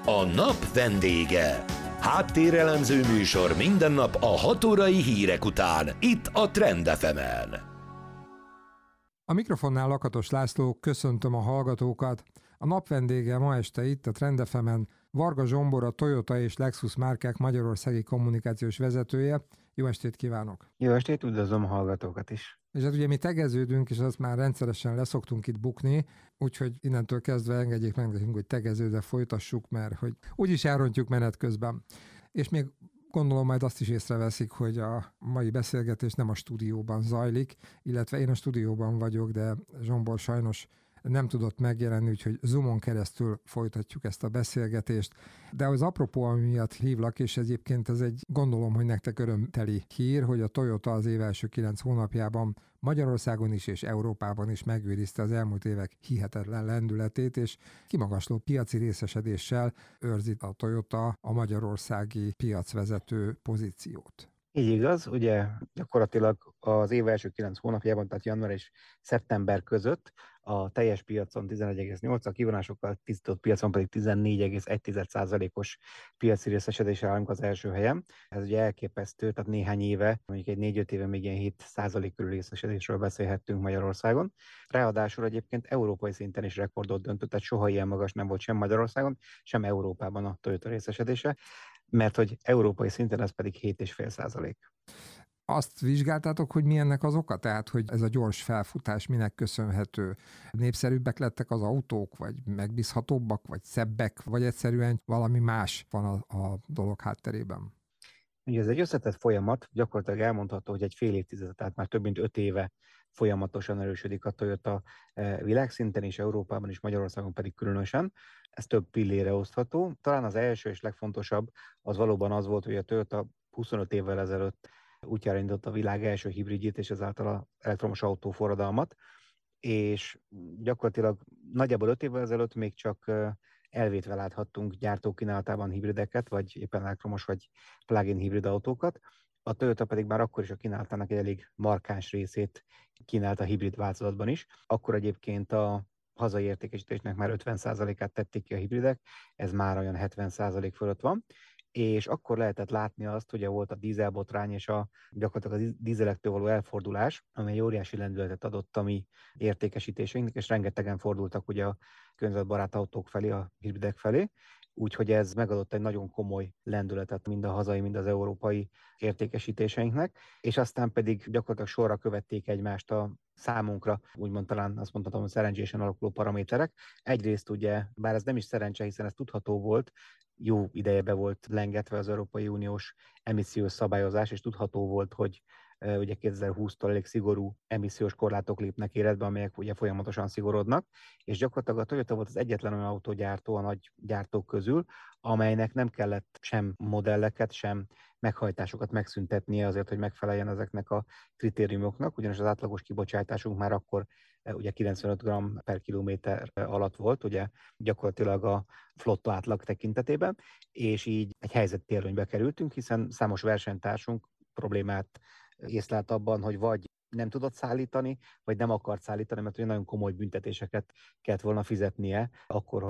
A nap vendége. Háttérelemző műsor minden nap a 6 órai hírek után, itt a Trend FM-en. A mikrofonnál Lakatos László, köszöntöm a hallgatókat. A nap vendége ma este itt a Trend FM-en Varga Zsombor, a Toyota és Lexus márkák magyarországi kommunikációs vezetője. Jó estét kívánok! Jó estét, üdvözlöm a hallgatókat is! És hát ugye mi tegeződünk, és azt már rendszeresen leszoktunk itt bukni, úgyhogy innentől kezdve engedjék meg nekünk, hogy tegeződve folytassuk, mert hogy úgyis elrontjuk menet közben. És még gondolom majd azt is észreveszik, hogy a mai beszélgetés nem a stúdióban zajlik, illetve én a stúdióban vagyok, de Zsombor sajnos nem tudott megjelenni, úgyhogy Zoomon keresztül folytatjuk ezt a beszélgetést. De az apropó, ami miatt hívlak, és egyébként ez egy, gondolom, hogy nektek örömteli hír, hogy a Toyota az év első 9 hónapjában Magyarországon is és Európában is megőrizte az elmúlt évek hihetetlen lendületét, és kimagasló piaci részesedéssel őrzi a Toyota a magyarországi piacvezető pozíciót. Így igaz, ugye gyakorlatilag az év első 9 hónapjában, tehát január és szeptember között a teljes piacon 11,8, a kivonásokkal tisztított piacon pedig 14,1%-os piaci részesedésre állunk az első helyen. Ez ugye elképesztő, tehát néhány éve, mondjuk egy 4-5 éve még ilyen 7% körül részesedésről beszélhettünk Magyarországon. Ráadásul egyébként európai szinten is rekordot döntött, tehát soha ilyen magas nem volt sem Magyarországon, sem Európában a Toyota részesedése, mert hogy európai szinten ez pedig 7,5%. Azt vizsgáltátok, hogy mi ennek az oka? Tehát, hogy ez a gyors felfutás minek köszönhető? Népszerűbbek lettek az autók, vagy megbízhatóbbak, vagy szebbek, vagy egyszerűen valami más van a dolog hátterében? Ugye ez egy összetett folyamat, gyakorlatilag elmondható, hogy egy fél évtized, tehát már több mint 5 éve folyamatosan erősödik a Toyota világszinten és Európában és Magyarországon pedig különösen. Ez több pillére osztható. Talán az első és legfontosabb az valóban az volt, hogy a Toyota 25 évvel ezelőtt útjára indított a világ első hibridjét és ezáltal az elektromos autóforradalmat, és gyakorlatilag nagyjából 5 évvel ezelőtt még csak elvétve láthattunk gyártók kínálatában hibrideket, vagy éppen elektromos vagy plug-in hibrid autókat. A Toyota pedig már akkor is a kínálatának egy elég markáns részét kínálta a hibrid változatban is. Akkor egyébként a hazai értékesítésnek már 50%-át tették ki a hibridek, ez már olyan 70% fölött van, és akkor lehetett látni azt, hogy volt a dízelbotrány és gyakorlatilag a dízelektől való elfordulás, amely egy óriási lendületet adott a mi értékesítéseinknek, és rengetegen fordultak ugye a környezetbarát autók felé, a hibridek felé, úgyhogy ez megadott egy nagyon komoly lendületet mind a hazai, mind az európai értékesítéseinknek, és aztán pedig gyakorlatilag sorra követték egymást a számunkra, úgymond talán azt mondhatom, hogy szerencsésen alakuló paraméterek. Egyrészt ugye, bár ez nem is szerencse, hiszen ez tudható volt, jó ideje be volt lengetve az Európai Uniós emissziós szabályozás, és tudható volt, hogy ugye 2020-tól elég szigorú emissziós korlátok lépnek életbe, amelyek ugye folyamatosan szigorodnak, és gyakorlatilag a Toyota volt az egyetlen olyan autógyártó a nagy gyártók közül, amelynek nem kellett sem modelleket, sem meghajtásokat megszüntetnie azért, hogy megfeleljen ezeknek a kritériumoknak, ugyanis az átlagos kibocsátásunk már akkor ugye 95 g per kilométer alatt volt, ugye gyakorlatilag a flotta átlag tekintetében, és így egy helyzettérvénybe kerültünk, hiszen számos versenytársunk problémát észlelt abban, hogy vagy nem tudott szállítani, vagy nem akart szállítani, mert nagyon komoly büntetéseket kellett volna fizetnie akkor,